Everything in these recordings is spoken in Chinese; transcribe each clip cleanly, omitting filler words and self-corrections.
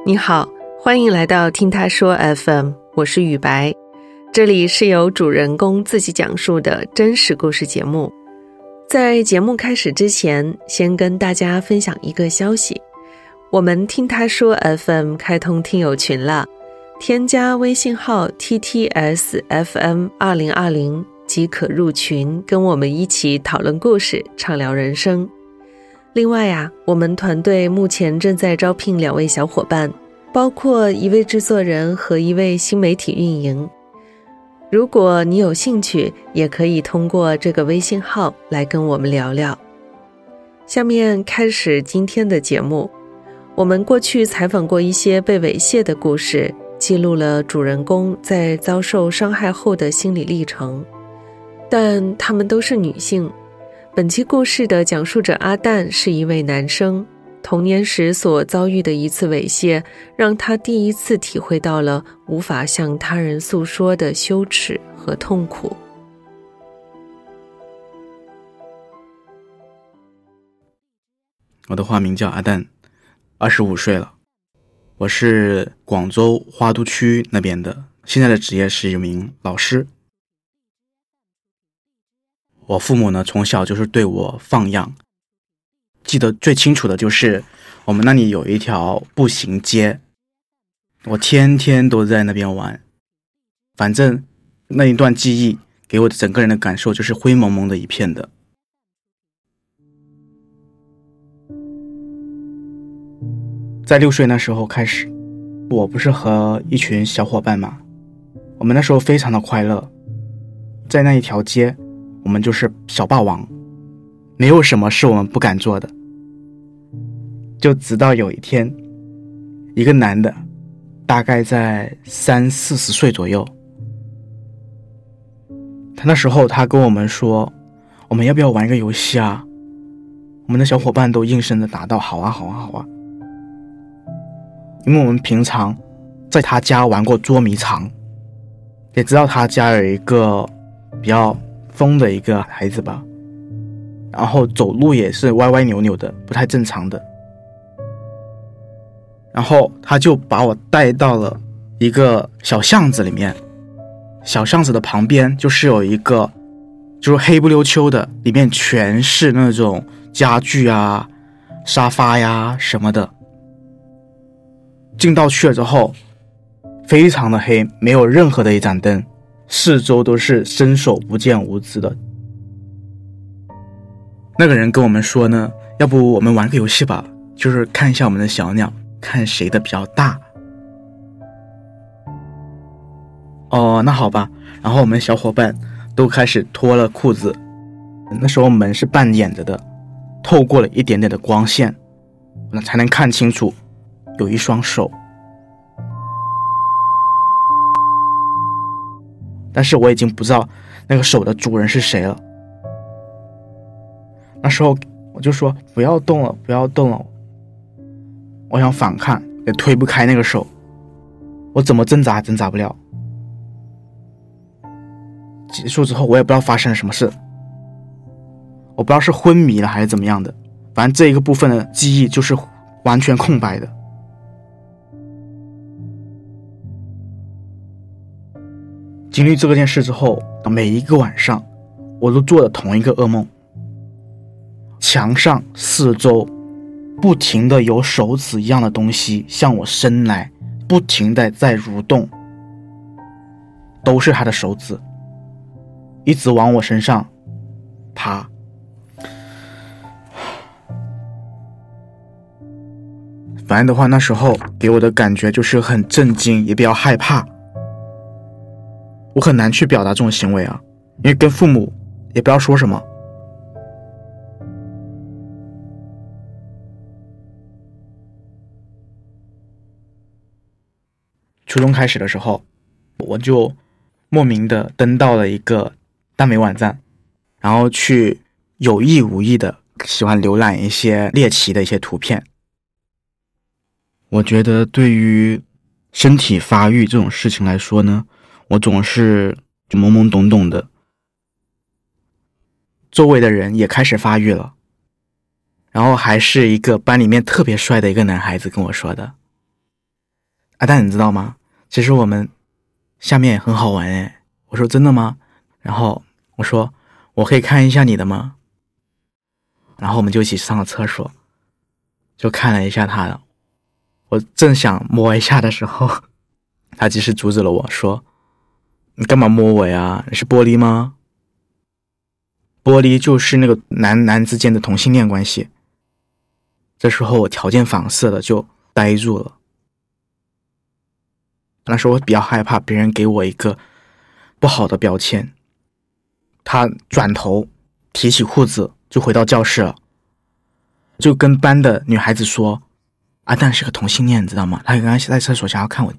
你好，欢迎来到听他说 FM， 我是雨白，这里是由主人公自己讲述的真实故事节目。在节目开始之前，先跟大家分享一个消息，我们听他说 FM 开通听友群了，添加微信号 TTSFM2020 即可入群，跟我们一起讨论故事，畅聊人生。另外我们团队目前正在招聘2位小伙伴，包括1位制作人和1位新媒体运营。如果你有兴趣，也可以通过这个微信号来跟我们聊聊。下面开始今天的节目。我们过去采访过一些被猥亵的故事，记录了主人公在遭受伤害后的心理历程，但他们都是女性。本期故事的讲述者阿蛋是一位男生，童年时所遭遇的一次猥亵，让他第一次体会到了无法向他人诉说的羞耻和痛苦。 我的化名叫阿蛋，25岁了，我是广州花都区那边的，现在的职业是一名老师。我父母呢，从小就是对我放养，记得最清楚的就是我们那里有一条步行街，我天天都在那边玩，反正那一段记忆给我的整个人的感受就是灰蒙蒙的一片的。在6岁那时候开始，我不是和一群小伙伴嘛，我们那时候非常的快乐，在那一条街我们就是小霸王，没有什么是我们不敢做的。就直到有一天，一个男的大概在30-40岁左右，那时候他跟我们说，我们要不要玩一个游戏啊？我们的小伙伴都应声的答道好啊好啊好啊。因为我们平常在他家玩过捉迷藏，也知道他家有一个比较疯的一个孩子吧，然后走路也是歪歪扭扭的，不太正常的。然后他就把我带到了一个小巷子里面，小巷子的旁边就是有一个就是黑不溜秋的，里面全是那种家具啊沙发呀什么的。进到去了之后非常的黑，没有任何的一盏灯，四周都是伸手不见五指的。那个人跟我们说呢，要不我们玩个游戏吧，就是看一下我们的小鸟，看谁的比较大。那好吧，然后我们小伙伴都开始脱了裤子，那时候门是半掩着的，透过了一点点的光线，那才能看清楚有一双手。但是我已经不知道那个手的主人是谁了。那时候我就说不要动了不要动了，我想反抗也推不开那个手，我怎么挣扎挣扎不了。结束之后我也不知道发生了什么事，我不知道是昏迷了还是怎么样的，反正这一个部分的记忆就是完全空白的。经历这件事之后，每一个晚上我都做了同一个噩梦，墙上四周不停的有手指一样的东西向我伸来，不停的在蠕动，都是他的手指，一直往我身上爬。反正的话，那时候给我的感觉就是很震惊，也比较害怕。我很难去表达这种行为啊，因为跟父母也不知道说什么。初中开始的时候，我就莫名的登到了一个耽美网站，然后去有意无意的喜欢浏览一些猎奇的一些图片。我觉得对于身体发育这种事情来说呢，我总是就懵懵懂懂的，周围的人也开始发育了，然后还是一个班里面特别帅的一个男孩子跟我说的。 阿蛋你知道吗？其实我们下面也很好玩诶。我说真的吗？然后我说我可以看一下你的吗？然后我们就一起上了厕所，就看了一下他的。我正想摸一下的时候，他及时阻止了我，说你干嘛摸我呀？你是玻璃吗？玻璃就是那个男之间的同性恋关系。这时候我条件反射的就呆住了。那时候我比较害怕别人给我一个不好的标签。他转头提起裤子就回到教室了，就跟班的女孩子说阿蛋是个同性恋，你知道吗？他刚刚在厕所想要看我。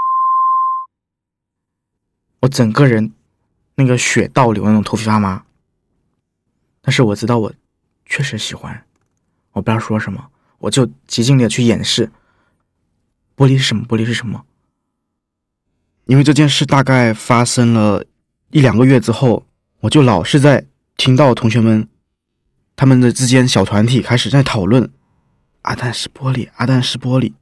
我整个人那个血倒流，那种头皮发麻。但是我知道我确实喜欢，我不知道说什么，我就极尽力的去掩饰。玻璃是什么？玻璃是什么？因为这件事大概发生了1-2个月之后，我就老是在听到同学们他们的之间小团体开始在讨论阿蛋是玻璃，阿蛋是玻璃。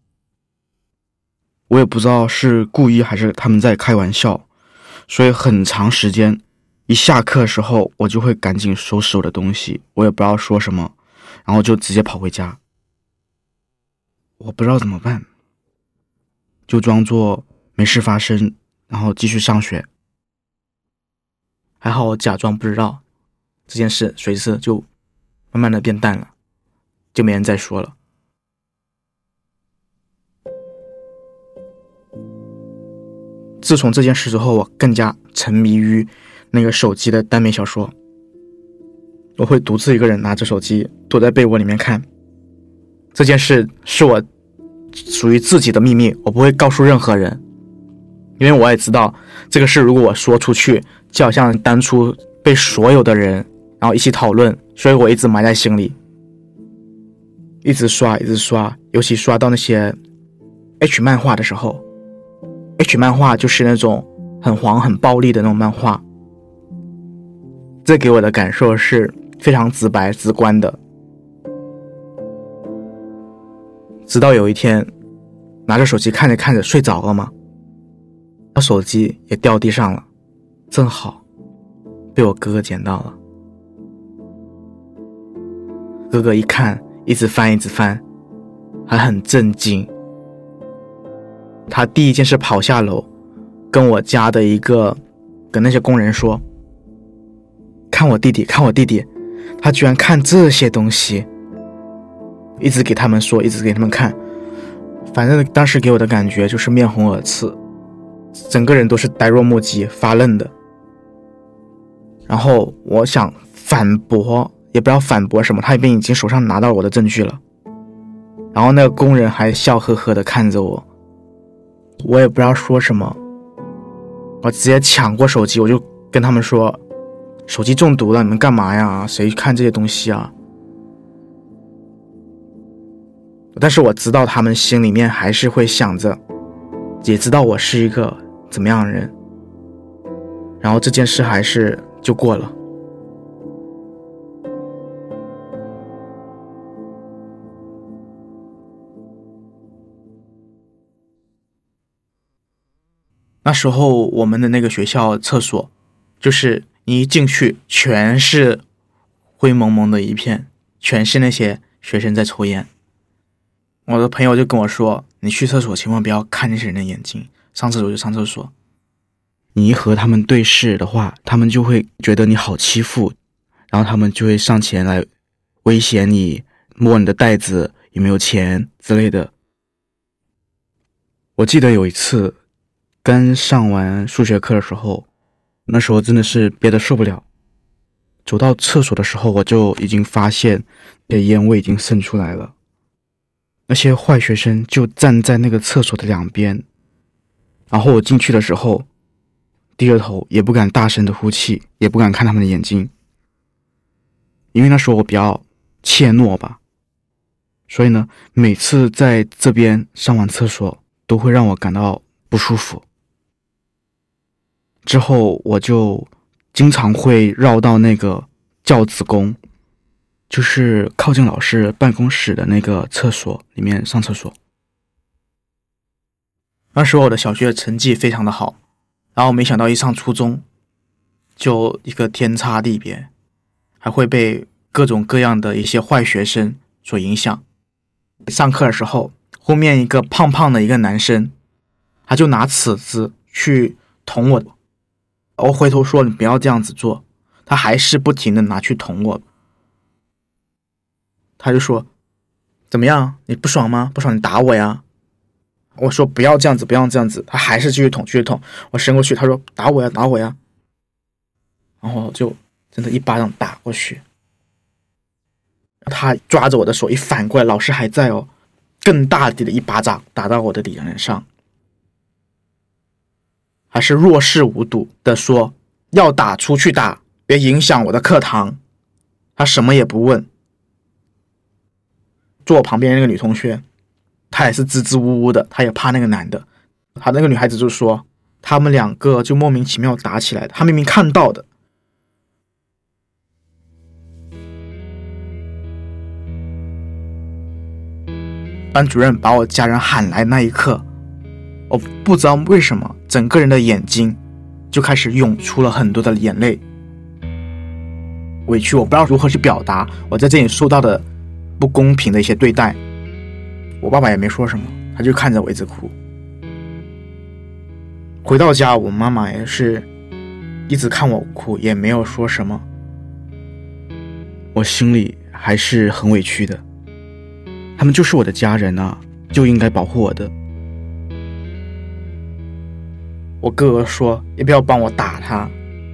我也不知道是故意还是他们在开玩笑，所以很长时间一下课的时候我就会赶紧收拾我的东西，我也不知道说什么，然后就直接跑回家。我不知道怎么办，就装作没事发生，然后继续上学。还好我假装不知道这件事，随之就慢慢的变淡了，就没人再说了。自从这件事之后，我更加沉迷于那个手机的耽美小说。我会独自一个人拿着手机躲在被窝里面看。这件事是我属于自己的秘密，我不会告诉任何人，因为我也知道这个事如果我说出去，就好像当初被所有的人然后一起讨论，所以我一直埋在心里，一直刷，尤其刷到那些 H 漫画的时候。H 漫画就是那种很黄很暴力的那种漫画，这给我的感受是非常直白直观的。直到有一天拿着手机看着看着睡着了嘛，手机也掉地上了，正好被我哥哥捡到了。哥哥一看一直翻，还很震惊。他第一件事跑下楼跟我家的跟那些工人说，看我弟弟，他居然看这些东西。一直给他们说，一直给他们看，反正当时给我的感觉就是面红耳赤，整个人都是呆若木鸡发愣的。然后我想反驳，也不知道反驳什么，他已经手上拿到我的证据了。然后那个工人还笑呵呵的看着我，我也不知道说什么，我直接抢过手机，我就跟他们说手机中毒了，你们干嘛呀？谁看这些东西啊？但是我知道他们心里面还是会想着，也知道我是一个怎么样的人，然后这件事还是就过了。那时候我们的那个学校厕所，就是你一进去全是灰蒙蒙的一片，全是那些学生在抽烟。我的朋友就跟我说，你去厕所千万不要看那些人的眼睛，上厕所就上厕所，你一和他们对视的话，他们就会觉得你好欺负，然后他们就会上前来威胁你，摸你的袋子有没有钱之类的。我记得有一次刚上完数学课的时候，那时候真的是憋得受不了，走到厕所的时候我就已经发现这烟味已经渗出来了。那些坏学生就站在那个厕所的两边，然后我进去的时候低着头，也不敢大声的呼气，也不敢看他们的眼睛，因为那时候我比较怯懦吧，所以呢每次在这边上完厕所都会让我感到不舒服。之后我就经常会绕到那个教子宫，就是靠近老师办公室的那个厕所里面上厕所。 那时候我的小学成绩非常的好，然后没想到一上初中就一个天差地别，还会被各种各样的一些坏学生所影响。上课的时候，后面一个胖胖的一个男生，他就拿尺子去捅我，我回头说你不要这样子做，他还是不停的拿去捅我。他就说怎么样，你不爽吗？不爽你打我呀。我说不要这样子，不要这样子，他还是继续捅，继续捅。我伸过去，他说打我呀，打我呀。然后就真的一巴掌打过去。他抓着我的手一反过来，老师还在哦，更大力的一巴掌打到我的脸上，还是若视无睹的说要打出去打，别影响我的课堂。他什么也不问。坐我旁边那个女同学，她也是支支吾吾的，她也怕那个男的。她那个女孩子就说他们两个就莫名其妙打起来的，她明明看到的。班主任把我家人喊来那一刻，我不知道为什么整个人的眼睛就开始涌出了很多的眼泪。委屈，我不知道如何去表达我在这里受到的不公平的一些对待。我爸爸也没说什么，他就看着我一直哭。回到家，我妈妈也是一直看我哭，也没有说什么。我心里还是很委屈的，他们就是我的家人啊，就应该保护我的。我哥哥说要不要帮我打他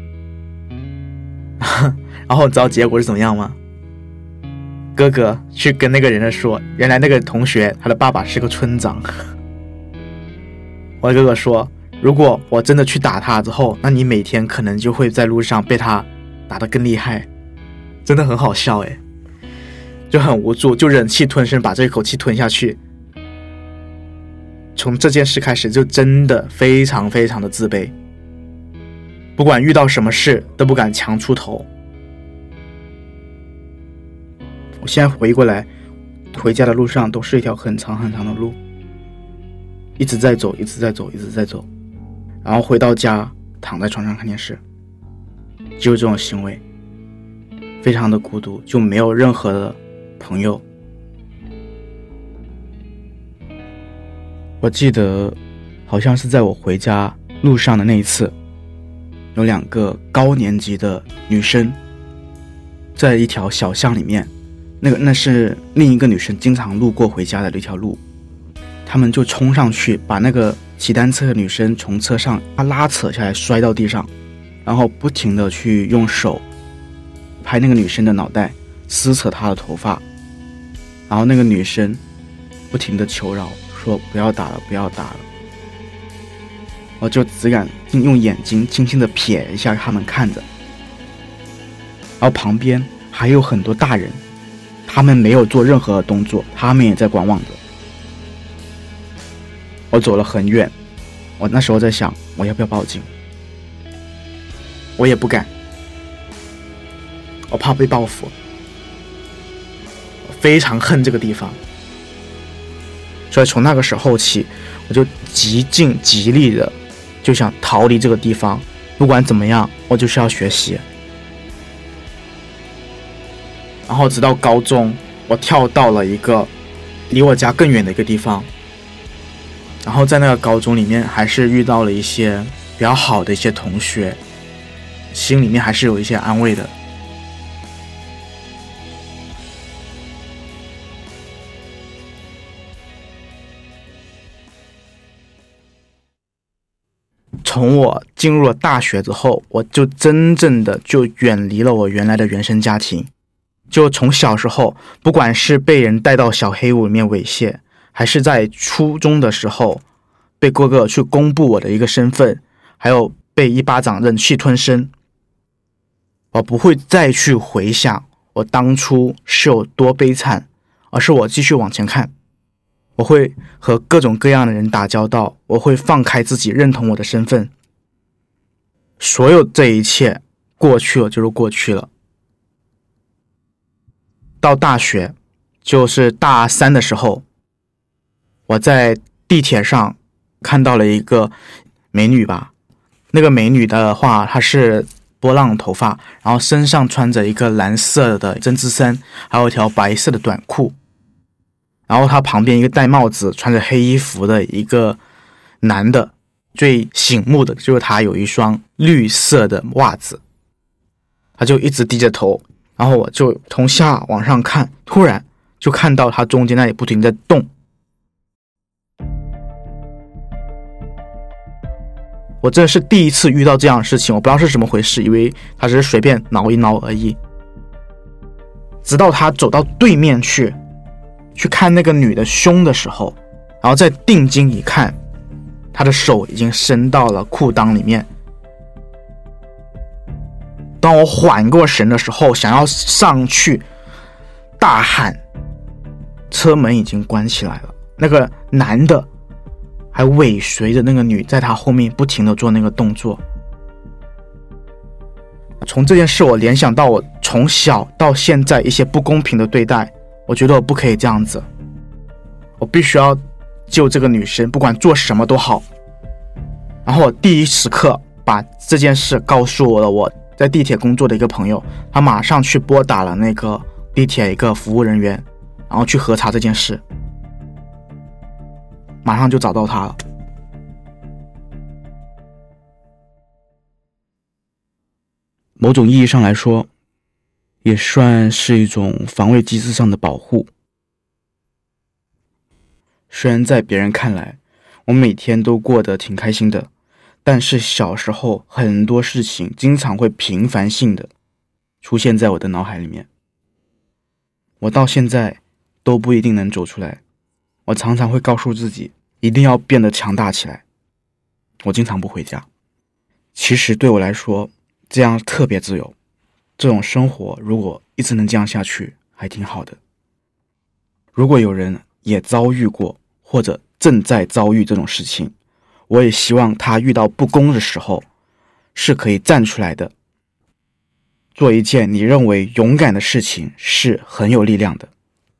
然后你知道结果是怎么样吗？哥哥去跟那个人说，原来那个同学他的爸爸是个村长。我的哥哥说，如果我真的去打他之后，那你每天可能就会在路上被他打得更厉害。真的很好笑诶，就很无助，就忍气吞声把这一口气吞下去。从这件事开始就真的非常非常的自卑，不管遇到什么事都不敢强出头。我现在回过来，回家的路上都是一条很长很长的路，一直在走，一直在走，一直在走，然后回到家躺在床上看电视，只有这种行为，非常的孤独，就没有任何的朋友。我记得好像是在我回家路上的那一次，有2个高年级的女生在一条小巷里面，那是另一个女生经常路过回家的那条路，他们就冲上去把那个骑单车的女生从车上拉扯下来，摔到地上，然后不停的去用手拍那个女生的脑袋，撕扯她的头发，然后那个女生不停的求饶，说不要打了，不要打了。我就只敢用眼睛轻轻的瞥一下他们看着，然后旁边还有很多大人，他们没有做任何的动作，他们也在观望着。我走了很远，我那时候在想我要不要报警，我也不敢，我怕被报复，我非常恨这个地方。所以从那个时候起，我就极尽极力的就想逃离这个地方，不管怎么样我就是要学习。然后直到高中，我跳到了一个离我家更远的一个地方，然后在那个高中里面还是遇到了一些比较好的一些同学，心里面还是有一些安慰的。从我进入了大学之后，我就真正的就远离了我原来的原生家庭。就从小时候，不管是被人带到小黑屋里面猥亵，还是在初中的时候被哥哥去公布我的一个身份，还有被一巴掌忍气吞声，我不会再去回想我当初是有多悲惨，而是我继续往前看。我会和各种各样的人打交道，我会放开自己，认同我的身份。所有这一切过去了就是过去了。到大学，就是大3的时候，我在地铁上看到了一个美女吧，那个美女的话，她是波浪头发，然后身上穿着一个蓝色的针织衫，还有一条白色的短裤，然后她旁边一个戴帽子穿着黑衣服的一个男的，最醒目的就是他有一双绿色的袜子，他就一直低着头，然后我就从下往上看，突然就看到他中间那里不停在动。我真的是第一次遇到这样的事情，我不知道是怎么回事，以为他只是随便挠一挠而已。直到他走到对面去看那个女的胸的时候，然后再定睛一看，他的手已经伸到了裤裆里面。当我缓过神的时候，想要上去大喊，车门已经关起来了，那个男的还尾随着那个女在他后面不停地做那个动作。从这件事我联想到我从小到现在一些不公平的对待，我觉得我不可以这样子，我必须要救这个女生，不管做什么都好。然后我第一时刻把这件事告诉了我在地铁工作的一个朋友，他马上去拨打了那个地铁一个服务人员，然后去核查这件事，马上就找到他了。某种意义上来说，也算是一种防卫机制上的保护。虽然在别人看来，我每天都过得挺开心的，但是小时候很多事情经常会频繁性的出现在我的脑海里面，我到现在都不一定能走出来。我常常会告诉自己一定要变得强大起来。我经常不回家，其实对我来说这样特别自由，这种生活如果一直能这样下去还挺好的。如果有人也遭遇过或者正在遭遇这种事情，我也希望他遇到不公的时候是可以站出来的，做一件你认为勇敢的事情是很有力量的。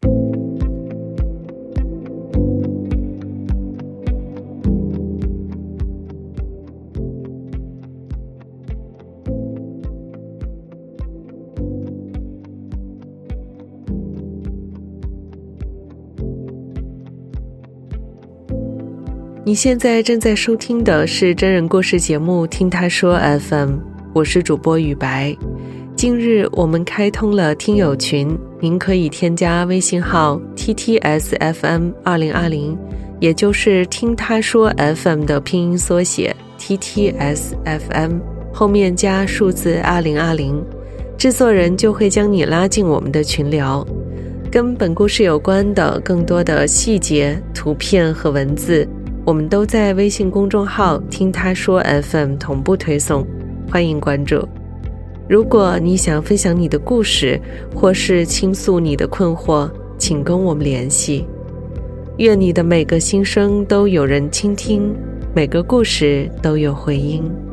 你现在正在收听的是真人故事节目听他说 FM， 我是主播雨白。近日我们开通了听友群，您可以添加微信号 TTSFM2020， 也就是听他说 FM 的拼音缩写 TTSFM 后面加数字2020，制作人就会将你拉进我们的群聊。跟本故事有关的更多的细节、图片和文字，我们都在微信公众号听他说 FM 同步推送，欢迎关注。如果你想分享你的故事，或是倾诉你的困惑，请跟我们联系。愿你的每个心声都有人倾听，每个故事都有回音。